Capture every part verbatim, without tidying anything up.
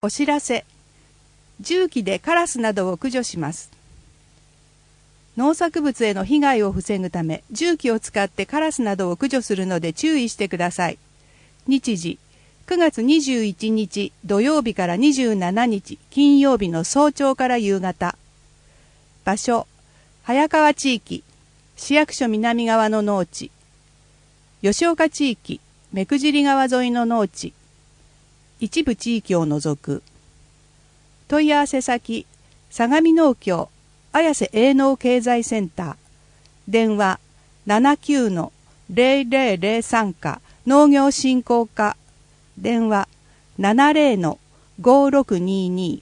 お知らせ。重機でカラスなどを駆除します。農作物への被害を防ぐため、重機を使ってカラスなどを駆除するので注意してください。日時、くがつにじゅういちにち土曜日からにじゅうしちにち金曜日の早朝から夕方。場所、早川地域、市役所南側の農地。吉岡地域、目久尻川沿いの農地。一部地域を除く。問い合わせ先、相模農協綾瀬営農経済センター。電話 ななきゅうのゼロゼロゼロさん 課農業振興課。電話 ななゼロのごろくにに。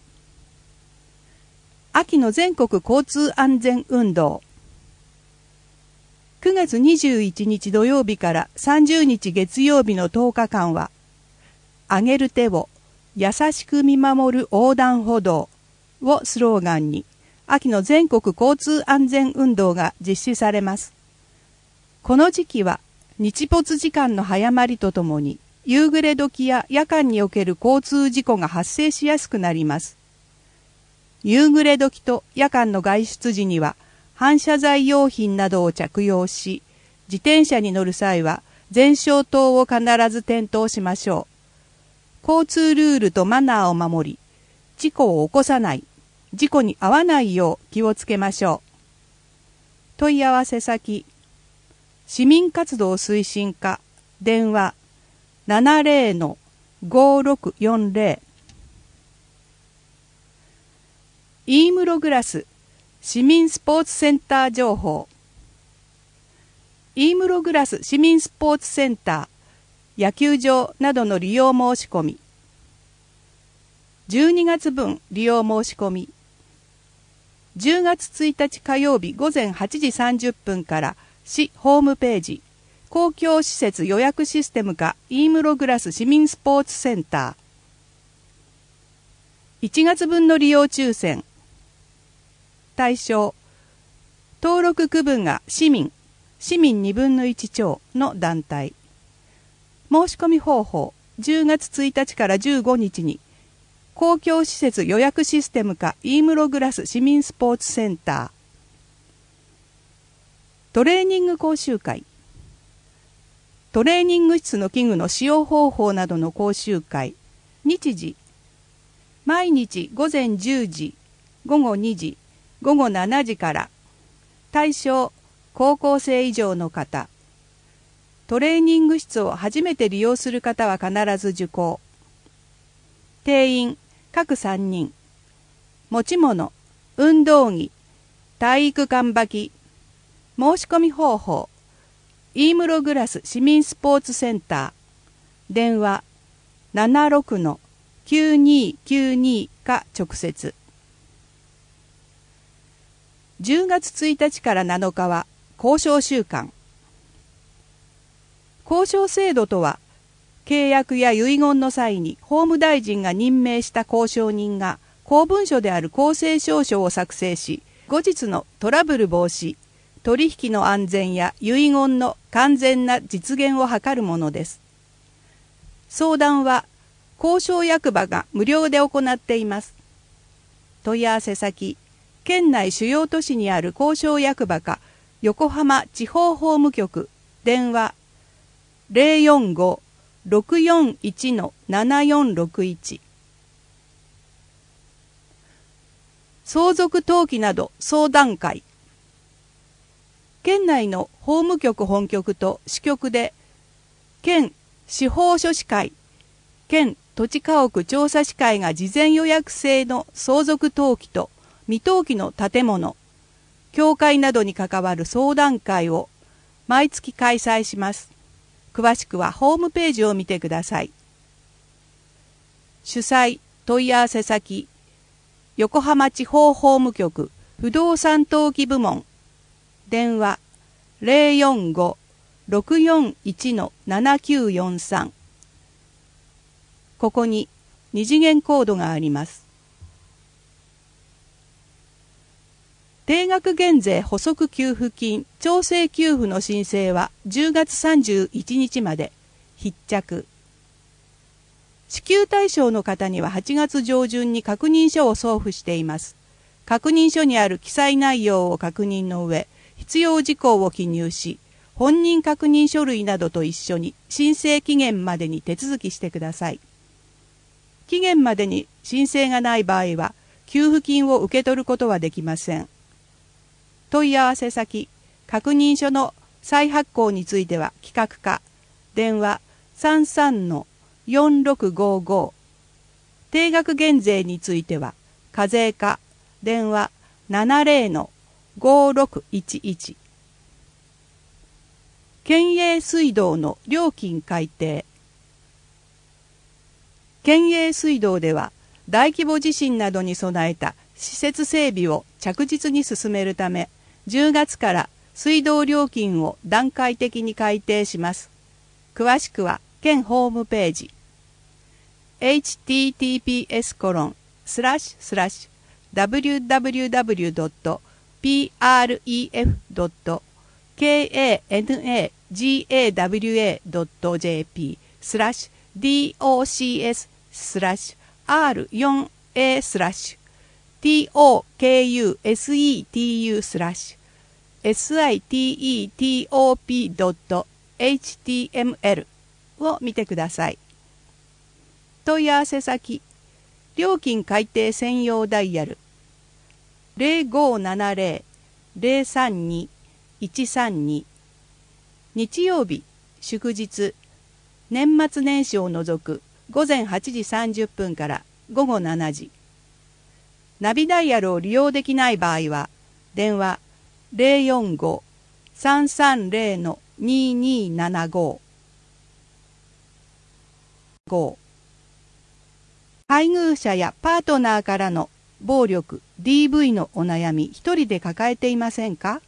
秋の全国交通安全運動。くがつにじゅういちにち土曜日からさんじゅうにち月曜日のとおかかんは、あげる手を優しく見守る横断歩道をスローガンに、秋の全国交通安全運動が実施されます。この時期は日没時間の早まりとともに、夕暮れ時や夜間における交通事故が発生しやすくなります。夕暮れ時と夜間の外出時には、反射材用品などを着用し、自転車に乗る際は前照灯を必ず点灯しましょう。交通ルールとマナーを守り、事故を起こさない、事故に遭わないよう気をつけましょう。問い合わせ先、市民活動推進課、電話 ななゼロのごろくよんゼロ。イームログラス市民スポーツセンター情報。イームログラス市民スポーツセンター、野球場などの利用申し込み。じゅうにがつぶん利用申し込み。じゅうがつついたち火曜日午前はちじさんじゅっぷんから市ホームページ、公共施設予約システム課イームログラス市民スポーツセンター。いちがつぶんの利用抽選。対象、登録区分が市民、市民にぶんのいち超の団体。申し込み方法、じゅうがつついたちからじゅうごにちに、公共施設予約システム課イームログラス市民スポーツセンター。トレーニング講習会。トレーニング室の器具の使用方法などの講習会。日時、毎日午前じゅうじ、ごごにじ、ごごしちじから。対象、高校生以上の方。トレーニング室を初めて利用する方は必ず受講。定員、各さんにん。持ち物、運動着、体育館履き。申し込み方法、イームログラス市民スポーツセンター。電話、ななろくのきゅうにきゅうにか直接。じゅうがつついたちからなのかは交渉週間。交渉制度とは、契約や遺言の際に法務大臣が任命した交渉人が公文書である公正証書を作成し、後日のトラブル防止、取引の安全や遺言の完全な実現を図るものです。相談は交渉役場が無料で行っています。問い合わせ先、県内主要都市にある交渉役場か横浜地方法務局。電話 ゼロよんご ろくよんいち ななよんろくいち。相続登記など相談会。県内の法務局本局と支局で県司法書士会、県土地家屋調査士会が事前予約制の相続登記と未登記の建物、教会などに関わる相談会を毎月開催します。詳しくはホームページを見てください。主催問い合わせ先、横浜地方法務局不動産登記部門。電話 ゼロよんご ろくよんいち ななきゅうよんさん。ここに二次元コードがあります。定額減税補足給付金調整給付の申請はじゅうがつさんじゅういちにちまで。必着。 支給対象の方にははちがつ上旬に確認書を送付しています。確認書にある記載内容を確認の上、必要事項を記入し、本人確認書類などと一緒に申請期限までに手続きしてください。期限までに申請がない場合は、給付金を受け取ることはできません。問い合わせ先、確認書の再発行については企画課、電話 さんさんのよんろくごご、定額減税については課税課、電話 ななぜろのごろくいちいち。県営水道の料金改定。県営水道では大規模地震などに備えた施設整備を着実に進めるため、じゅうがつから水道料金を段階的に改定します。詳しくは県ホームページ エイチティーティーピーエスコロンスラッシュスラッシュダブリューダブリューダブリュードットピーアールイーエフドットケーエーエヌエージーエーダブリューエードットジェーピースラッシュ ディーオーシーエススラッシュアールよんエースラッシュ ティーオーケーユーエスイーティーユー スラッシュ エスアイティーイーティーオーピードットエイチティーエムエル を見てください。問い合わせ先、料金改定専用ダイヤル ゼロごーななゼロ ゼロさんに いちさんに。日曜日、祝日、年末年始を除くごぜんはちじさんじゅっぷんからごごしちじ。ナビダイヤルを利用できない場合は、電話 ゼロよんご さんさんゼロ ににーななご。配偶者やパートナーからの暴力 ディーブイ のお悩み一人で抱えていませんか？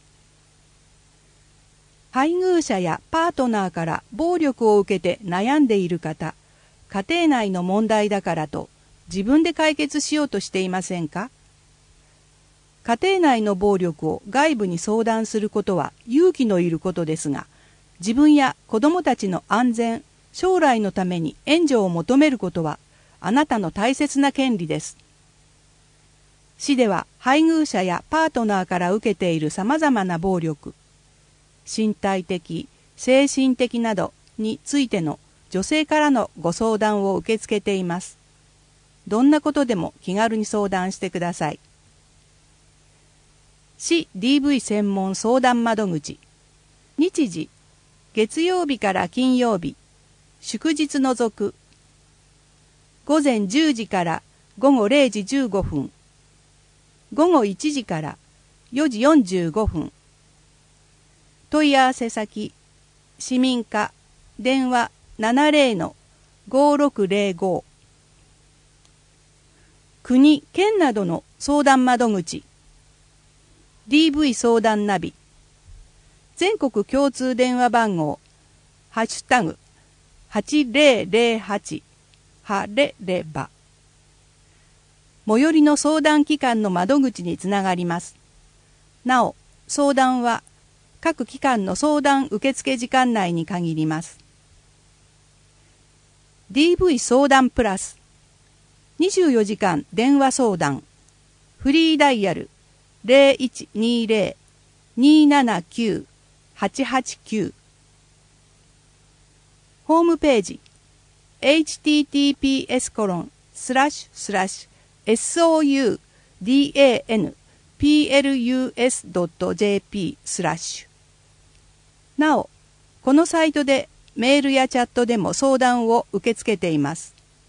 配偶者やパートナーから暴力を受けて悩んでいる方、家庭内の問題だからと自分で解決しようとしていませんか？家庭内の暴力を外部に相談することは勇気のいることですが、自分や子供たちの安全、将来のために援助を求めることはあなたの大切な権利です。市では配偶者やパートナーから受けているさまざまな暴力、身体的、精神的などについての女性からのご相談を受け付けています。どんなことでも気軽に相談してください。市 ディーブイ 専門相談窓口。日時、月曜日から金曜日、祝日除く。ごぜんじゅうじからごごれいじじゅうごふん。ごごいちじからよじよんじゅうごふん。問い合わせ先、市民課、電話 ななぜろのごろくゼロご。国、県などの相談窓口、ディーブイ 相談ナビ、全国共通電話番号、ハッシュタグ、はちぜろぜろはち、はれれば。最寄りの相談機関の窓口につながります。なお、相談は各機関の相談受付時間内に限ります。ディーブイ 相談プラス。にじゅうよじかん電話相談。フリーダイヤル ゼロいちにゼロ にーななきゅう はちはちきゅう。ホームページ エイチティーティーピーエスコロンスラッシュスラッシュエスオーユーディーエーエヌピーエルユーエスドットジェーピースラッシュ。なお、このサイトでメールやチャットでも相談を受け付けています。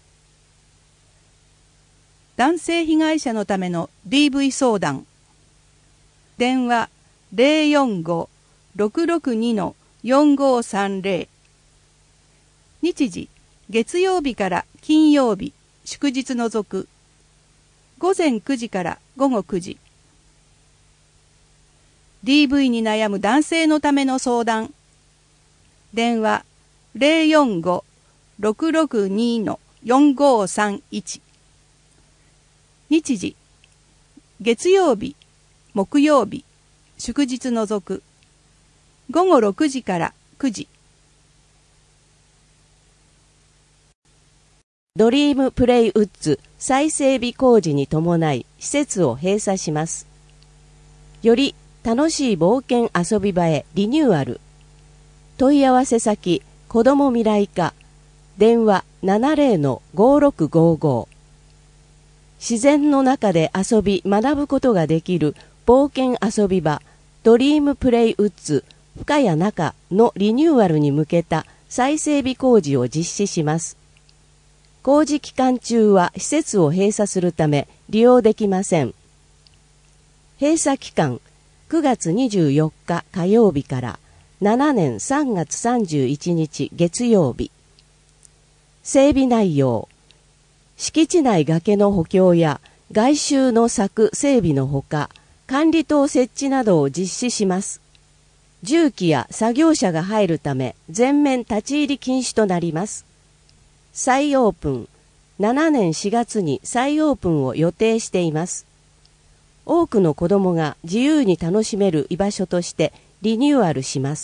男性被害者のための ディーブイ 相談。電話 ゼロよんご ろくろくに よんごさんゼロ。日時、月曜日から金曜日、祝日除く。ごぜんくじからごごくじ。ディーブイ に悩む男性のための相談。電話 ゼロよんご ろくろくに よんごさんいち。日時、月曜日、木曜日、祝日除く。ごごろくじからくじ。 ドリームプレイウッズ再整備工事に伴い施設を閉鎖します。より楽しい冒険遊び場へリニューアル。問い合わせ先、子ども未来課、電話 ななゼロのごろくごご。自然の中で遊び学ぶことができる冒険遊び場ドリームプレイウッズ深谷中のリニューアルに向けた再整備工事を実施します。工事期間中は施設を閉鎖するため利用できません。閉鎖期間くがつにじゅうよっか火曜日からしちねんさんがつさんじゅういちにち月曜日。整備内容。敷地内崖の補強や外周の柵整備のほか、管理棟設置などを実施します。重機や作業車が入るため全面立ち入り禁止となります。再オープン、しちねんしがつに再オープンを予定しています。多くの子どもが自由に楽しめる居場所としてリニューアルします。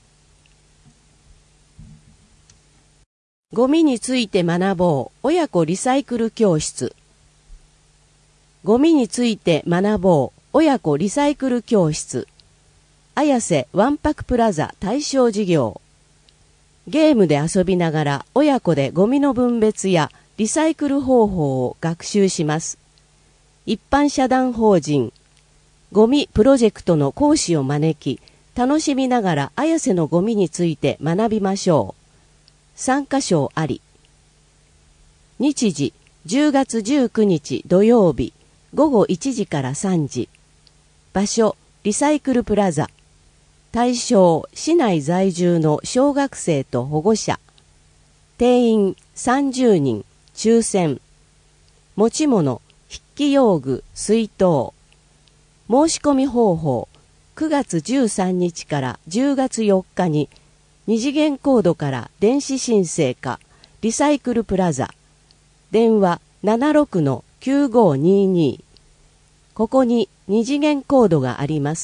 ゴミについて学ぼう親子リサイクル教室。ゴミについて学ぼう親子リサイクル教室。綾瀬わんぱくプラザ対象事業。ゲームで遊びながら親子でゴミの分別やリサイクル方法を学習します。一般社団法人ゴミプロジェクトの講師を招き、楽しみながら綾瀬のゴミについて学びましょう。参加賞あり。日時じゅうがつじゅうくにち土曜日ごごいちじからさんじ。場所リサイクルプラザ。対象市内在住の小学生と保護者。定員さんじゅうにん抽選。持ち物筆記用具水筒。申し込み方法くがつじゅうさんにちからじゅうがつよっかに二次元コードから電子申請かリサイクルプラザ電話 ななろくのきゅうごにーにー。ここに二次元コードがあります。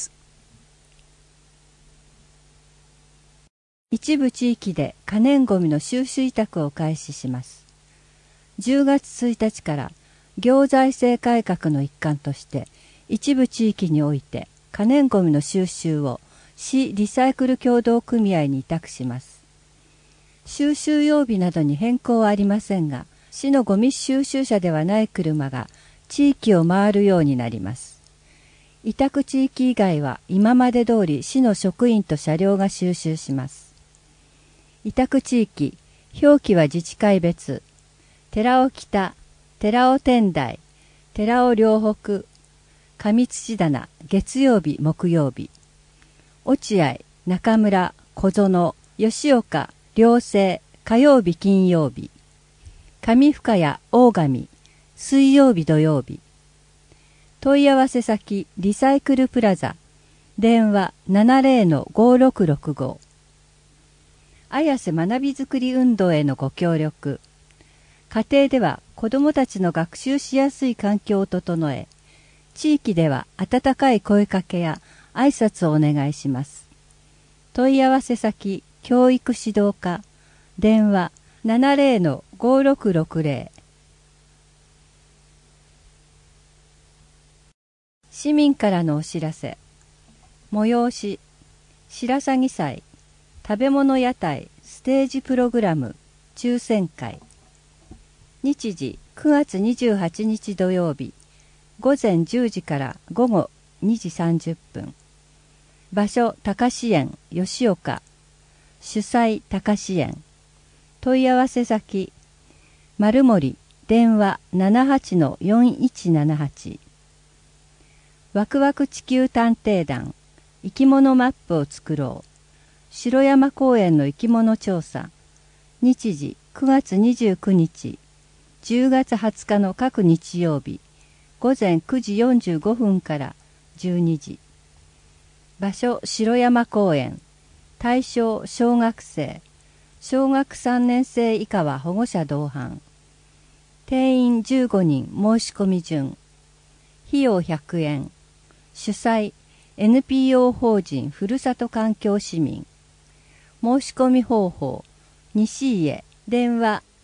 一部地域で可燃ごみの収集委託を開始します。じゅうがつついたちから行財政改革の一環として一部地域において可燃ごみの収集を市リサイクル協同組合に委託します。収集曜日などに変更はありませんが、市のゴミ収集車ではない車が地域を回るようになります。委託地域以外は今まで通り市の職員と車両が収集します。委託地域、表記は自治会別。寺尾北、寺尾天台、寺尾両北、上土棚、月曜日、木曜日。落合、中村、小園、吉岡、両生、火曜日、金曜日。上深谷、大神、水曜日、土曜日。問い合わせ先、リサイクルプラザ。電話 ななゼロのごろくろくご。綾瀬学びづくり運動へのご協力。家庭では子どもたちの学習しやすい環境を整え、地域では温かい声かけや挨拶をお願いします。問い合わせ先、教育指導課。電話 ななゼロのごろくろくゼロ。市民からのお知らせ。催し、白鷺祭、食べ物屋台、ステージプログラム、抽選会。日時、くがつにじゅうはちにち土曜日、ごぜんじゅうじからごごにじさんじゅっぷん。場所、高志園、吉岡。主催、高志園。問い合わせ先、丸森、電話 ななはちのよんいちななはち。ワクワク地球探偵団、生き物マップを作ろう。城山公園の生き物調査。日時、くがつにじゅうくにち、じゅうがつはつかの各日曜日、ごぜんくじよんじゅうごふんからじゅうにじ。場所、城山公園。対象、小学生。小学さんねんせい以下は保護者同伴。定員じゅうごにん申し込み順。費用ひゃくえん。主催、エヌピーオー 法人ふるさと環境市民。申し込み方法、西家、電話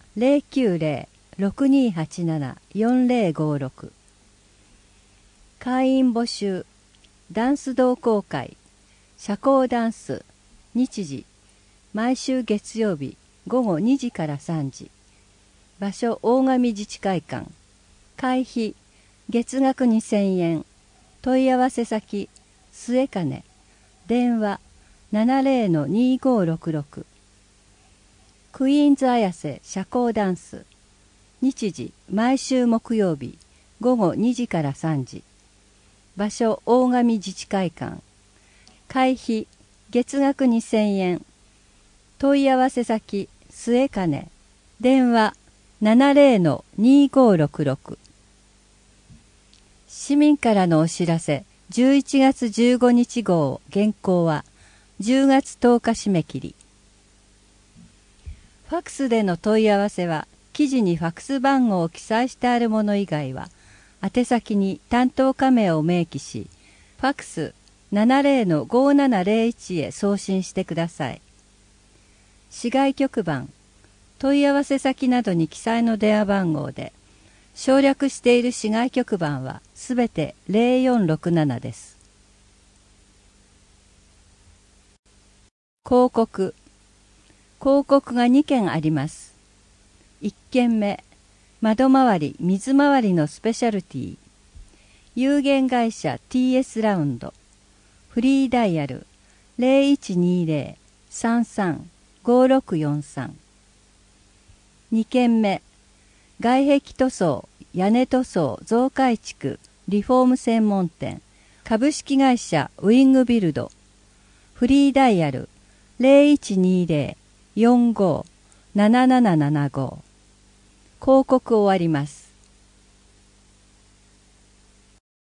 ゼロきゅうゼロ ろくにはちなな よんゼロごろく。会員募集。ダンス同好会社交ダンス日時毎週月曜日ごごにじからさんじ。場所大神自治会館。会費月額にせんえん。問い合わせ先末金。電話 ななゼロ にごろくろく。クイーンズ綾瀬社交ダンス日時毎週木曜日ごごにじからさんじ。場所大神自治会館。会費月額にせんえん。問い合わせ先末金。電話 ななゼロ にごろくろく。市民からのお知らせじゅういちがつじゅうごにち号原稿はじゅうがつとおか締め切り。ファックスでの問い合わせは記事にファックス番号を記載してあるもの以外は宛先に担当仮名を明記し、ファックス ななゼロ ごななゼロいち へ送信してください。市外局番、問い合わせ先などに記載の電話番号で、省略している市外局番はすべてゼロよんろくななです。広告。広告がにけんあります。いっけんめ、窓周り、水回りのスペシャルティー。有限会社 ティーエス ラウンド。フリーダイヤル ゼロいちにゼロ さんさん ごろくよんさん。にけんめ、外壁塗装、屋根塗装増改築、リフォーム専門店。株式会社ウィングビルド。フリーダイヤル ゼロいちにゼロ よんご なななななご。広告終わります。